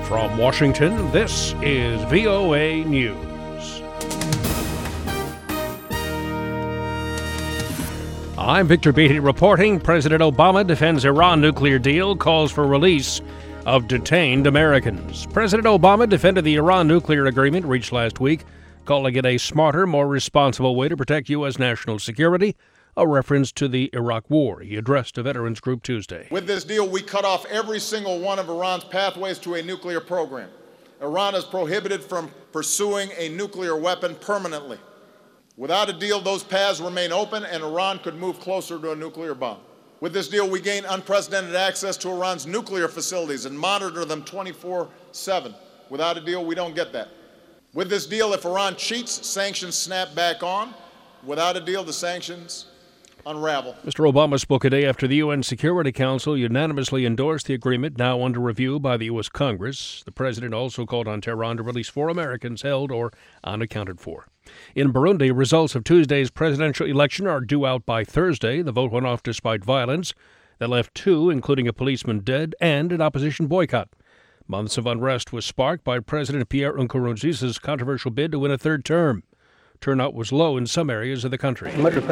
From Washington, this is VOA News. I'm Victor Beatty reporting. President Obama defends Iran nuclear deal, calls for release of detained Americans. President Obama defended the Iran nuclear agreement reached last week, calling it a smarter, more responsible way to protect U.S. national security, a reference to the Iraq War. He addressed a veterans group Tuesday. With this deal, we cut off every single one of Iran's pathways to a nuclear program. Iran is prohibited from pursuing a nuclear weapon permanently. Without a deal, those paths remain open and Iran could move closer to a nuclear bomb. With this deal, we gain unprecedented access to Iran's nuclear facilities and monitor them 24/7. Without a deal, we don't get that. With this deal, if Iran cheats, sanctions snap back on. Without a deal, the sanctions unravel. Mr. Obama spoke a day after the UN Security Council unanimously endorsed the agreement now under review by the U.S. Congress. The president also called on Tehran to release 4 Americans held or unaccounted for. In Burundi, results of Tuesday's presidential election are due out by Thursday. The vote went off despite violence that left 2, including a policeman, dead and an opposition boycott. Months of unrest was sparked by President Pierre Nkurunziza's controversial bid to win a third term. Turnout was low in some areas of the country. Gervais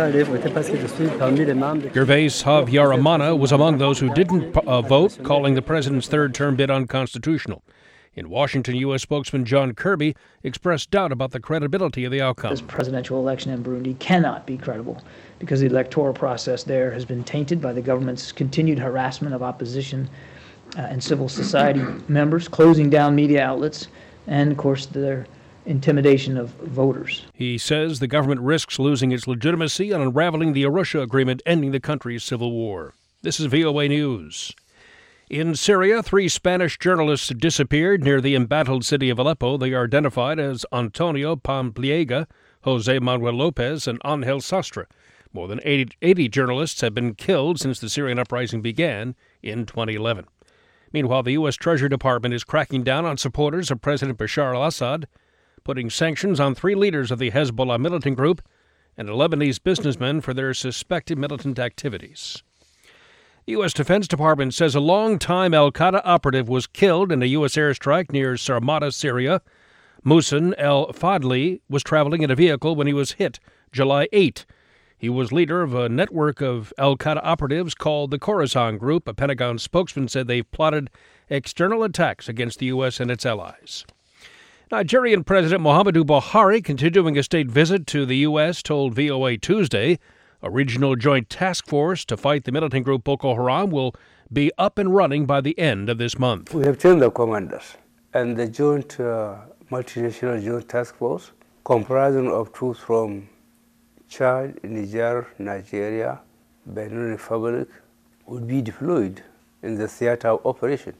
Habyarimana was among those who didn't vote, calling the president's third-term bid unconstitutional. In Washington, U.S. spokesman John Kirby expressed doubt about the credibility of the outcome. This presidential election in Burundi cannot be credible because the electoral process there has been tainted by the government's continued harassment of opposition and civil society members, closing down media outlets, and, of course, their intimidation of voters. He says the government risks losing its legitimacy and unraveling the Arusha Agreement, ending the country's civil war. This is VOA News. In Syria, 3 Spanish journalists disappeared near the embattled city of Aleppo. They are identified as Antonio Pampliega, Jose Manuel Lopez, and Angel Sastre. More than 80 journalists have been killed since the Syrian uprising began in 2011. Meanwhile, the U.S. Treasury Department is cracking down on supporters of President Bashar al-Assad, putting sanctions on 3 leaders of the Hezbollah militant group and a Lebanese businessman for their suspected militant activities. The U.S. Defense Department says a long-time al-Qaeda operative was killed in a U.S. airstrike near Sarmata, Syria. Muhsin al-Fadli was traveling in a vehicle when he was hit July 8. He was leader of a network of al-Qaeda operatives called the Khorasan Group. A Pentagon spokesman said they've plotted external attacks against the U.S. and its allies. Nigerian President Muhammadu Buhari, continuing a state visit to the U.S., told VOA Tuesday a regional joint task force to fight the militant group Boko Haram will be up and running by the end of this month. We have changed the commanders, and the multinational joint task force, comprising of troops from Chad, Niger, Nigeria, Benin Republic, will be deployed in the theater of operation.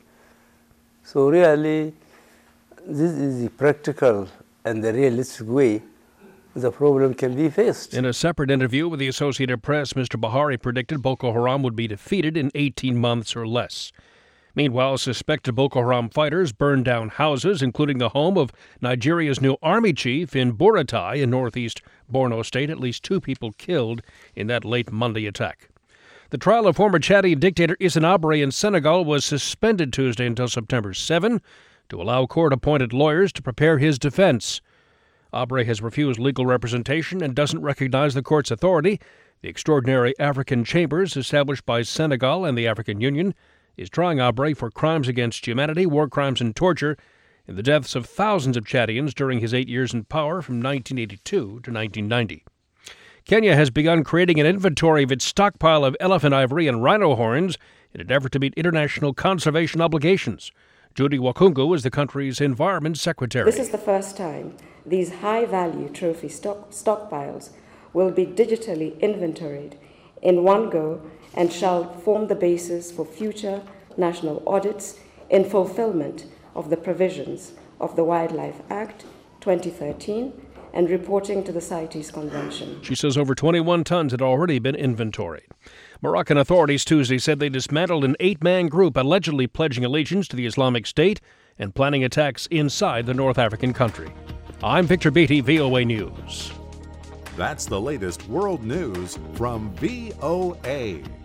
So really, this is the practical and the realistic way the problem can be faced. In a separate interview with the Associated Press, Mr. Buhari predicted Boko Haram would be defeated in 18 months or less. Meanwhile, suspected Boko Haram fighters burned down houses, including the home of Nigeria's new army chief in Buratai in northeast Borno State. At least 2 people killed in that late Monday attack. The trial of former Chadian dictator Hissène Habré in Senegal was suspended Tuesday until September 7 to allow court-appointed lawyers to prepare his defense. Habré has refused legal representation and doesn't recognize the court's authority. The extraordinary African chambers established by Senegal and the African Union is trying Habré for crimes against humanity, war crimes, and torture in the deaths of thousands of Chadians during his 8 years in power from 1982 to 1990. Kenya has begun creating an inventory of its stockpile of elephant ivory and rhino horns in an effort to meet international conservation obligations. Judy Wakungu is the country's environment secretary. This is the first time these high-value trophy stockpiles will be digitally inventoried in one go and shall form the basis for future national audits in fulfillment of the provisions of the Wildlife Act 2013 and reporting to the CITES Convention. She says over 21 tons had already been inventoried. Moroccan authorities Tuesday said they dismantled an 8-man group allegedly pledging allegiance to the Islamic State and planning attacks inside the North African country. I'm Victor Beatty, VOA News. That's the latest world news from VOA.